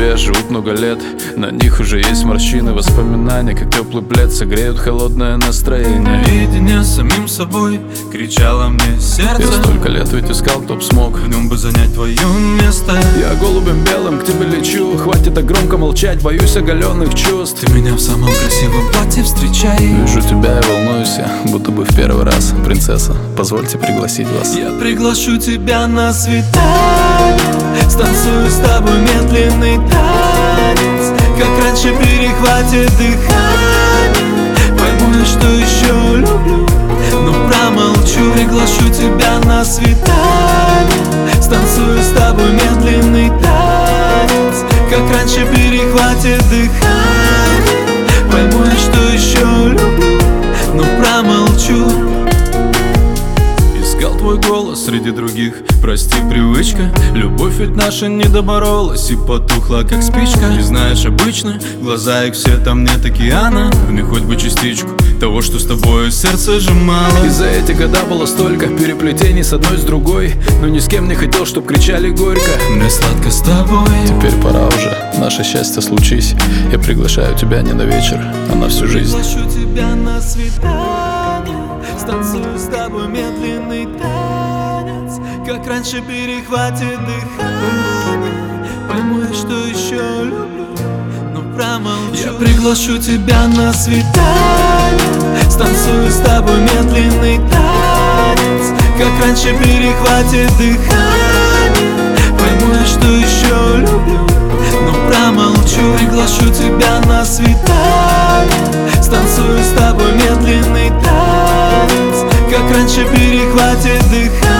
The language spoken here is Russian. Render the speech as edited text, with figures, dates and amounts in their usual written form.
тебе живут много лет. На них уже есть морщины, воспоминания, как теплый плед согреют холодное настроение. Наедине с самим собой кричало мне сердце. Я столько лет ведь искал, кто б смог в нем бы занять твое место. Я голубем белым к тебе лечу. Хватит так громко молчать, боюсь оголенных чувств. Ты меня в самом красивом платье встречай. Вижу тебя и волнуюсь я, будто бы в первый раз. Принцесса, позвольте пригласить вас. Я приглашу тебя на свидание. Станцую с тобой медленный танец. Как раньше перехватит дыхание. Пойму я, что еще люблю, но промолчу. Приглашу тебя на свидание. Станцую с тобой медленный танец. Как раньше перехватит дыхание. Пойму я, что еще люблю, но промолчу. Искал твой голос среди других, прости, привычка. Любовь ведь наша не доборолась и потухла, как спичка. И знаешь, обычно глаза их все там нет океана. В них хоть бы частичку того, что с тобой сердце сжимало. И за эти года было столько переплетений с одной с другой, но ни с кем не хотел, чтоб кричали горько. Мне сладко с тобой. Теперь пора уже, наше счастье случись. Я приглашаю тебя не на вечер, а на всю жизнь. Приглашу тебя на свидание. Станцую с тобой медленный танец. Как раньше перехватит дыхание. Пойму я, что еще люблю, но промолчу. Я приглашу тебя на свидание. Станцую с тобой медленный танец. Как раньше перехватит дыхание. Пойму я, что еще люблю, но промолчу. Приглашу тебя на свидание. Станцую с тобой медленный танец. Как раньше перехватит дыхание.